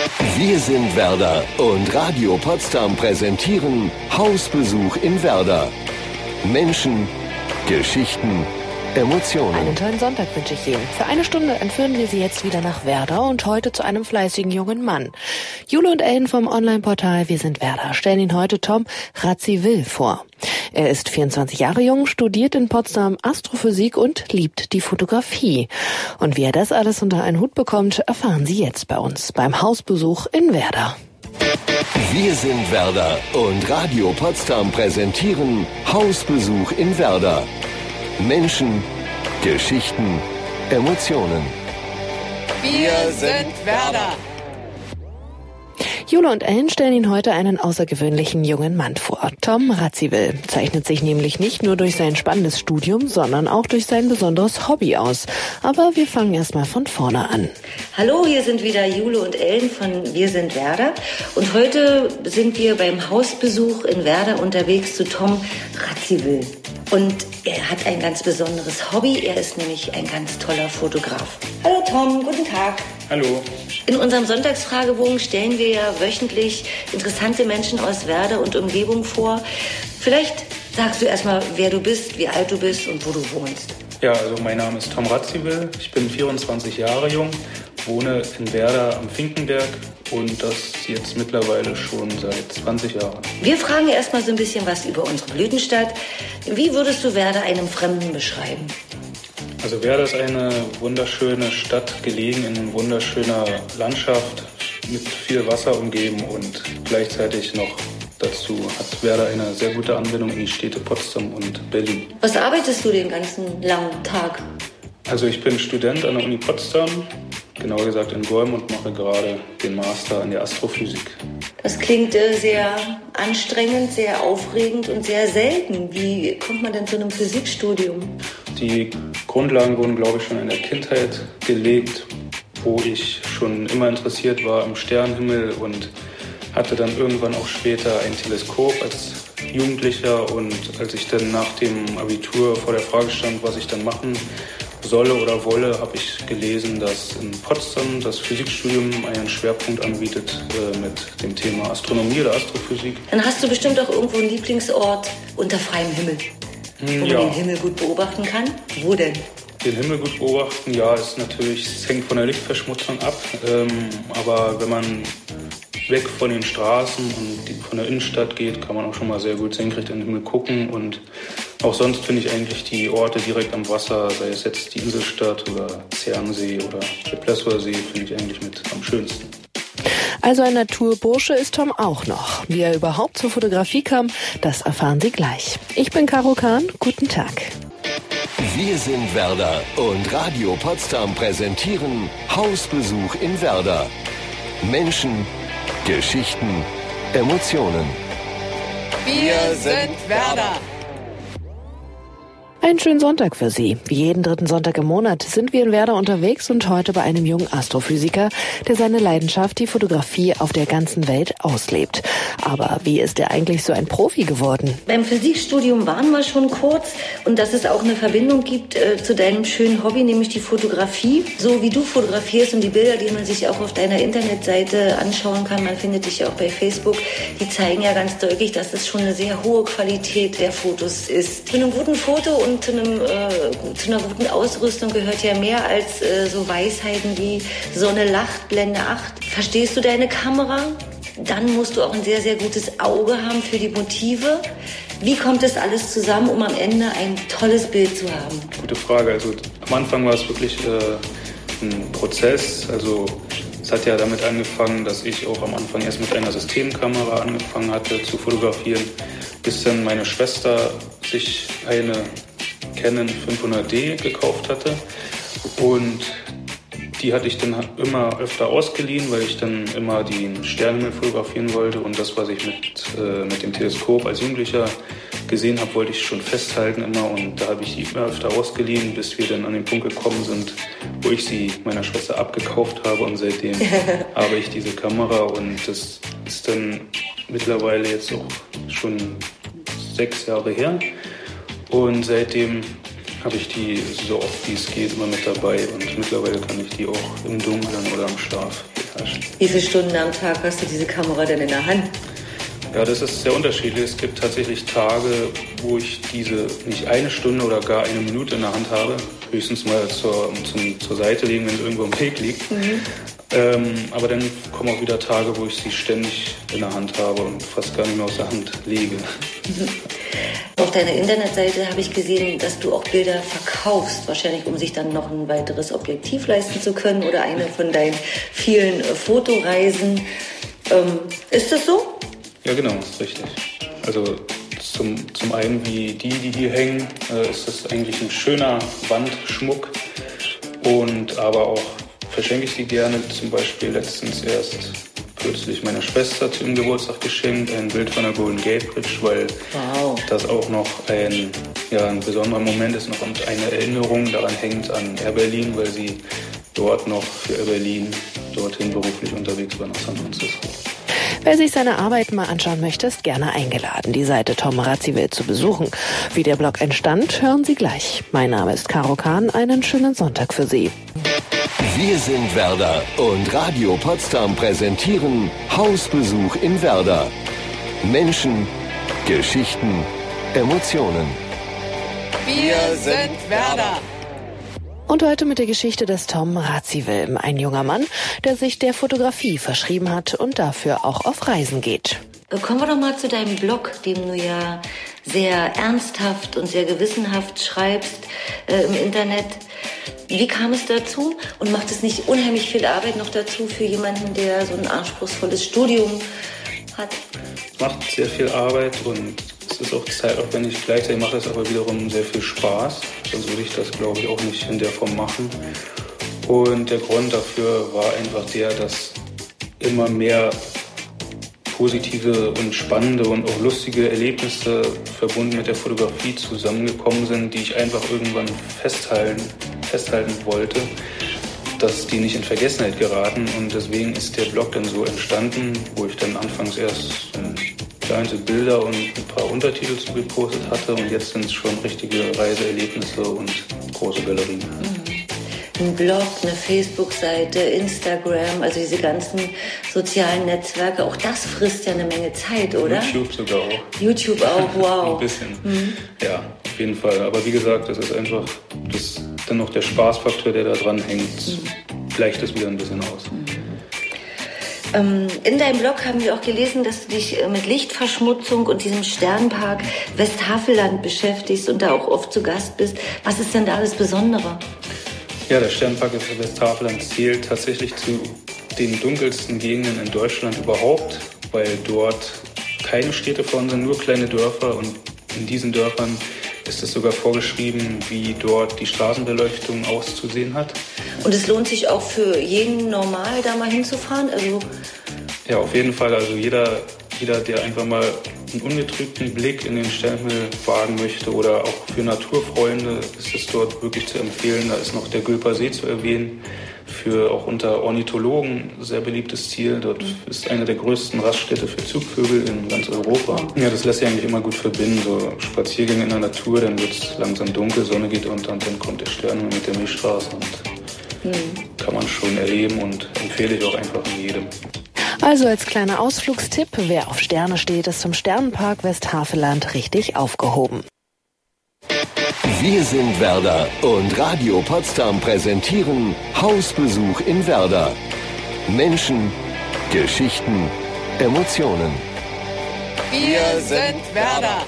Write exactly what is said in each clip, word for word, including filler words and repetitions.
Wir sind Werder und Radio Potsdam präsentieren Hausbesuch in Werder. Menschen, Geschichten, Emotionen. Einen tollen Sonntag wünsche ich Ihnen. Für eine Stunde entführen wir Sie jetzt wieder nach Werder und heute zu einem fleißigen jungen Mann. Jule und Ellen vom Online-Portal Wir sind Werder stellen Ihnen heute Tom Radziwill vor. Er ist vierundzwanzig Jahre jung, studiert in Potsdam Astrophysik und liebt die Fotografie. Und wie er das alles unter einen Hut bekommt, erfahren Sie jetzt bei uns beim Hausbesuch in Werder. Wir sind Werder und Radio Potsdam präsentieren Hausbesuch in Werder. Menschen, Geschichten, Emotionen. Wir sind Werder. Jule und Ellen stellen Ihnen heute einen außergewöhnlichen jungen Mann vor. Tom Radziwill zeichnet sich nämlich nicht nur durch sein spannendes Studium, sondern auch durch sein besonderes Hobby aus. Aber wir fangen erstmal von vorne an. Hallo, hier sind wieder Jule und Ellen von Wir sind Werder. Und heute sind wir beim Hausbesuch in Werder unterwegs zu Tom Radziwill. Und er hat ein ganz besonderes Hobby. Er ist nämlich ein ganz toller Fotograf. Hallo Tom, guten Tag. Hallo. In unserem Sonntagsfragebogen stellen wir ja wöchentlich interessante Menschen aus Werder und Umgebung vor. Vielleicht sagst du erstmal, wer du bist, wie alt du bist und wo du wohnst. Ja, also mein Name ist Tom Radziwill. Ich bin vierundzwanzig Jahre jung, wohne in Werder am Finkenberg und das jetzt mittlerweile schon seit zwanzig Jahren. Wir fragen erstmal so ein bisschen was über unsere Blütenstadt. Wie würdest du Werder einem Fremden beschreiben? Also Werder ist eine wunderschöne Stadt, gelegen in wunderschöner Landschaft, mit viel Wasser umgeben und gleichzeitig noch dazu hat Werder eine sehr gute Anbindung in die Städte Potsdam und Berlin. Was arbeitest du den ganzen langen Tag? Also ich bin Student an der Uni Potsdam, genauer gesagt in Golm und mache gerade den Master in der Astrophysik. Das klingt äh, sehr anstrengend, sehr aufregend und sehr selten. Wie kommt man denn zu einem Physikstudium? Die Grundlagen wurden, glaube ich, schon in der Kindheit gelegt, wo ich schon immer interessiert war am Sternenhimmel und hatte dann irgendwann auch später ein Teleskop als Jugendlicher. Und als ich dann nach dem Abitur vor der Frage stand, was ich dann machen solle oder wolle, habe ich gelesen, dass in Potsdam das Physikstudium einen Schwerpunkt anbietet äh, mit dem Thema Astronomie oder Astrophysik. Dann hast du bestimmt auch irgendwo einen Lieblingsort unter freiem Himmel, hm, wo ja. man den Himmel gut beobachten kann. Wo denn? Den Himmel gut beobachten, ja, ist natürlich, es hängt von der Lichtverschmutzung ab. Ähm, aber wenn man weg von den Straßen und die, von der Innenstadt geht, kann man auch schon mal sehr gut senkrecht in den Himmel gucken. Und auch sonst finde ich eigentlich die Orte direkt am Wasser, sei es jetzt die Inselstadt oder Zernsee oder der Plessower See, finde ich eigentlich mit am schönsten. Also ein Naturbursche ist Tom auch noch. Wie er überhaupt zur Fotografie kam, das erfahren Sie gleich. Ich bin Caro Kahn, guten Tag. Wir sind Werder und Radio Potsdam präsentieren Hausbesuch in Werder. Menschen, Geschichten, Emotionen. Wir sind Werder. Einen schönen Sonntag für Sie. Wie jeden dritten Sonntag im Monat sind wir in Werder unterwegs und heute bei einem jungen Astrophysiker, der seine Leidenschaft, die Fotografie, auf der ganzen Welt auslebt. Aber wie ist er eigentlich so ein Profi geworden? Beim Physikstudium waren wir schon kurz und dass es auch eine Verbindung gibt äh, zu deinem schönen Hobby, nämlich die Fotografie. So wie du fotografierst und die Bilder, die man sich auch auf deiner Internetseite anschauen kann, man findet dich ja auch bei Facebook, die zeigen ja ganz deutlich, dass es schon eine sehr hohe Qualität der Fotos ist. Zu einem guten Foto und zu, einem, äh, zu einer guten Ausrüstung gehört ja mehr als äh, so Weisheiten wie Sonne lacht, Blende acht. Verstehst du deine Kamera? Dann musst du auch ein sehr, sehr gutes Auge haben für die Motive. Wie kommt das alles zusammen, um am Ende ein tolles Bild zu haben? Gute Frage. Also am Anfang war es wirklich äh, ein Prozess. Also es hat ja damit angefangen, dass ich auch am Anfang erst mit einer Systemkamera angefangen hatte zu fotografieren, bis dann meine Schwester sich eine Canon fünfhundert D gekauft hatte und die hatte ich dann immer öfter ausgeliehen, weil ich dann immer den Sternenhimmel fotografieren wollte und das, was ich mit, äh, mit dem Teleskop als Jugendlicher gesehen habe, wollte ich schon festhalten immer und da habe ich die immer öfter ausgeliehen, bis wir dann an den Punkt gekommen sind, wo ich sie meiner Schwester abgekauft habe und seitdem habe ich diese Kamera und das ist dann mittlerweile jetzt auch schon sechs Jahre her und seitdem habe ich die so oft wie es geht immer mit dabei und mittlerweile kann ich die auch im Dunkeln oder am Schlaf Wie viele Stunden am Tag hast du diese Kamera denn in der Hand? Ja, das ist sehr unterschiedlich. Es gibt tatsächlich Tage, wo ich diese nicht eine Stunde oder gar eine Minute in der Hand habe. Höchstens mal zur, zum, zur Seite legen, wenn es irgendwo im Weg liegt. Mhm. Ähm, aber dann kommen auch wieder Tage, wo ich sie ständig in der Hand habe und fast gar nicht mehr aus der Hand lege. Mhm. Auf deiner Internetseite habe ich gesehen, dass du auch Bilder verkaufst. Wahrscheinlich, um sich dann noch ein weiteres Objektiv leisten zu können oder eine von deinen vielen äh, Fotoreisen. Ähm, ist das so? Ja, genau, ist richtig. Also zum, zum einen, wie die, die hier hängen, äh, ist das eigentlich ein schöner Wandschmuck. Und aber auch verschenke ich die gerne. Zum Beispiel letztens erst kürzlich meiner Schwester zu ihrem Geburtstag geschenkt, ein Bild von der Golden Gate Bridge, weil wow. das auch noch ein, ja, ein besonderer Moment ist noch und eine Erinnerung daran hängt an Air Berlin, weil sie dort noch für Air Berlin dorthin beruflich unterwegs war nach San Francisco. Wer sich seine Arbeit mal anschauen möchte, ist gerne eingeladen, die Seite Tom Radziwill zu besuchen. Wie der Blog entstand, hören Sie gleich. Mein Name ist Caro Kahn, einen schönen Sonntag für Sie. Wir sind Werder und Radio Potsdam präsentieren Hausbesuch in Werder. Menschen, Geschichten, Emotionen. Wir sind Werder. Und heute mit der Geschichte des Tom Radziwill, ein junger Mann, der sich der Fotografie verschrieben hat und dafür auch auf Reisen geht. Kommen wir doch mal zu deinem Blog, dem du ja sehr ernsthaft und sehr gewissenhaft schreibst äh, im Internet. Wie kam es dazu und macht es nicht unheimlich viel Arbeit noch dazu für jemanden, der so ein anspruchsvolles Studium hat? Es macht sehr viel Arbeit und es ist auch zeitaufwendig. Gleichzeitig macht es aber wiederum sehr viel Spaß. Sonst würde ich das, glaube ich, auch nicht in der Form machen. Und der Grund dafür war einfach der, dass immer mehr positive und spannende und auch lustige Erlebnisse verbunden mit der Fotografie zusammengekommen sind, die ich einfach irgendwann festhalten, festhalten wollte, dass die nicht in Vergessenheit geraten. Und deswegen ist der Blog dann so entstanden, wo ich dann anfangs erst kleine Bilder und ein paar Untertitel zu gepostet hatte. Und jetzt sind es schon richtige Reiseerlebnisse und große Galerien. Mhm. Ein Blog, eine Facebook-Seite, Instagram, also diese ganzen sozialen Netzwerke, auch das frisst ja eine Menge Zeit, oder? YouTube sogar auch. YouTube auch, wow. Ein bisschen, mhm. Ja, auf jeden Fall. Aber wie gesagt, das ist einfach das, dann noch der Spaßfaktor, der da dran hängt, mhm. gleicht das wieder ein bisschen aus. Mhm. Ähm, in deinem Blog haben wir auch gelesen, dass du dich mit Lichtverschmutzung und diesem Sternpark Westhaveland beschäftigst und da auch oft zu Gast bist. Was ist denn da das Besondere? Ja, der Sternpark Westhaveland zählt tatsächlich zu den dunkelsten Gegenden in Deutschland überhaupt, weil dort keine Städte vorhanden sind, nur kleine Dörfer. Und in diesen Dörfern ist es sogar vorgeschrieben, wie dort die Straßenbeleuchtung auszusehen hat. Und es lohnt sich auch für jeden normal, da mal hinzufahren? Also ja, auf jeden Fall. Also jeder, jeder, der einfach mal einen ungetrübten Blick in den Sternenhimmel wagen möchte oder auch für Naturfreunde ist es dort wirklich zu empfehlen. Da ist noch der Gülper See zu erwähnen, für auch unter Ornithologen sehr beliebtes Ziel. Dort ist eine der größten Raststätte für Zugvögel in ganz Europa. Ja, das lässt sich eigentlich immer gut verbinden, so Spaziergänge in der Natur, dann wird es langsam dunkel, Sonne geht unter und dann kommt der Sternenhimmel mit der Milchstraße und mhm. kann man schon erleben und empfehle ich auch einfach jedem. Also als kleiner Ausflugstipp, wer auf Sterne steht, ist zum Sternenpark Westhaveland richtig aufgehoben. Wir sind Werder und Radio Potsdam präsentieren Hausbesuch in Werder. Menschen, Geschichten, Emotionen. Wir sind Werder.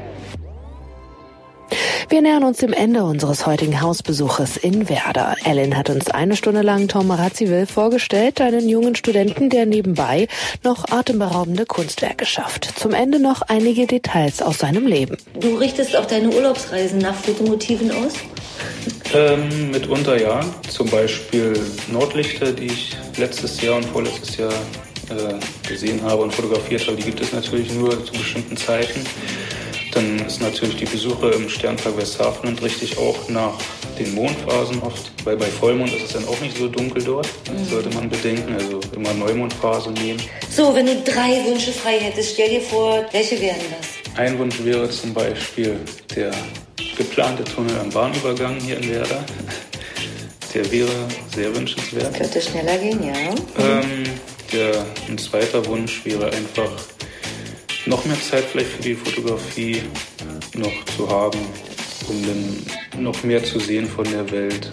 Wir nähern uns dem Ende unseres heutigen Hausbesuches in Werder. Ellen hat uns eine Stunde lang Tom Radziwill vorgestellt, einen jungen Studenten, der nebenbei noch atemberaubende Kunstwerke schafft. Zum Ende noch einige Details aus seinem Leben. Du richtest auch deine Urlaubsreisen nach Fotomotiven aus? Ähm, mitunter ja. Zum Beispiel Nordlichter, die ich letztes Jahr und vorletztes Jahr äh, gesehen habe und fotografiert habe. Die gibt es natürlich nur zu bestimmten Zeiten. Dann ist natürlich die Besuche im Sternpark Westhaveland richtig auch nach den Mondphasen oft, weil bei Vollmond ist es dann auch nicht so dunkel dort, mhm. sollte man bedenken, also immer Neumondphase nehmen. So, wenn du drei Wünsche frei hättest, stell dir vor, welche wären das? Ein Wunsch wäre zum Beispiel der geplante Tunnel am Bahnübergang hier in Werder. Der wäre sehr wünschenswert. Das könnte schneller gehen, ja. Ähm, der, ein zweiter Wunsch wäre einfach, noch mehr Zeit vielleicht für die Fotografie noch zu haben, um dann noch mehr zu sehen von der Welt.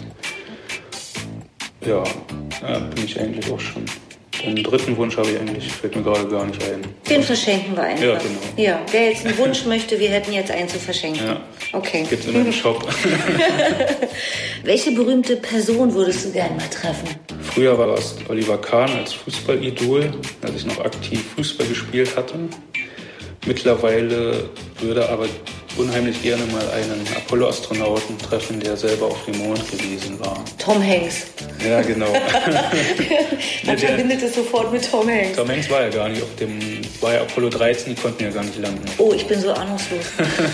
Ja, ja bin ich eigentlich auch schon. Den dritten Wunsch habe ich eigentlich, fällt mir gerade gar nicht ein. Den verschenken wir einfach. Ja, genau. Ja, wer jetzt einen Wunsch möchte, wir hätten jetzt einen zu verschenken. Ja. Okay. Gibt's immer im Shop. Welche berühmte Person würdest du gerne mal treffen? Früher war das Oliver Kahn als Fußballidol, als ich noch aktiv Fußball gespielt hatte. Mittlerweile würde aber unheimlich gerne mal einen Apollo-Astronauten treffen, der selber auf dem Mond gewesen war. Tom Hanks. Ja, genau. Man verbindet es sofort mit Tom Hanks. Tom Hanks war ja gar nicht auf dem, war ja Apollo dreizehn, die konnten ja gar nicht landen. Oh, ich bin so ahnungslos.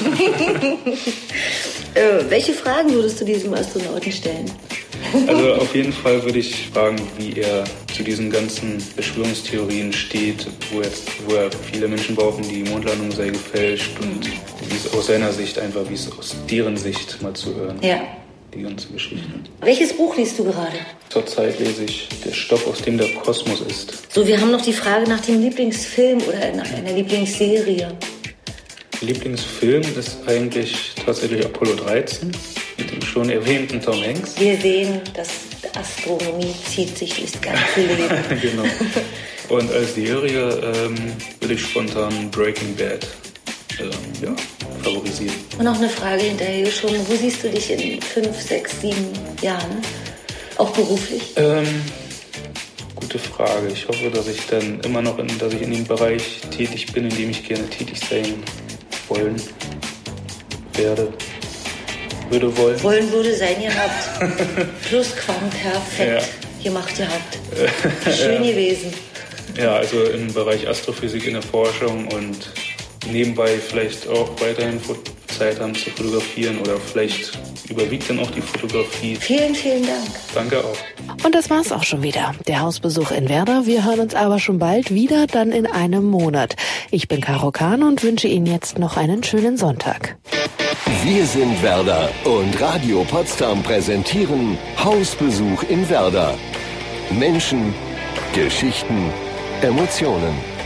äh, welche Fragen würdest du diesem Astronauten stellen? Also auf jeden Fall würde ich fragen, wie er zu diesen ganzen Verschwörungstheorien steht, wo, jetzt, wo er viele Menschen behaupten, die Mondlandung sei gefälscht und wie es aus seiner Sicht einfach, wie es aus deren Sicht mal zu hören. Ja. Die ganze Geschichte. Welches Buch liest du gerade? Zurzeit lese ich Der Stoff, aus dem der Kosmos ist. So, wir haben noch die Frage nach dem Lieblingsfilm oder nach einer Lieblingsserie. Lieblingsfilm ist eigentlich tatsächlich Apollo dreizehn mit dem schon erwähnten Tom Hanks. Wir sehen, dass Astronomie zieht sich durchs ganze Leben. Genau. Und als Serie ähm, würde ich spontan Breaking Bad ähm, ja, favorisieren. Und noch eine Frage hinterher schon. Wo siehst du dich in fünf, sechs, sieben Jahren? Auch beruflich? Ähm, gute Frage. Ich hoffe, dass ich dann immer noch in, dass ich in dem Bereich tätig bin, in dem ich gerne tätig sein wollen werde. Würde wollen. Wollen würde sein, ihr habt. Plusquamperfekt Ja. gemacht, ihr habt. Schön Ja. gewesen. Ja, also im Bereich Astrophysik in der Forschung und nebenbei vielleicht auch weiterhin Zeit haben zu fotografieren oder vielleicht überwiegt dann auch die Fotografie. Vielen, vielen Dank. Danke auch. Und das war's auch schon wieder. Der Hausbesuch in Werder. Wir hören uns aber schon bald wieder, dann in einem Monat. Ich bin Caro Kahn und wünsche Ihnen jetzt noch einen schönen Sonntag. Wir sind Werder und Radio Potsdam präsentieren Hausbesuch in Werder. Menschen, Geschichten, Emotionen.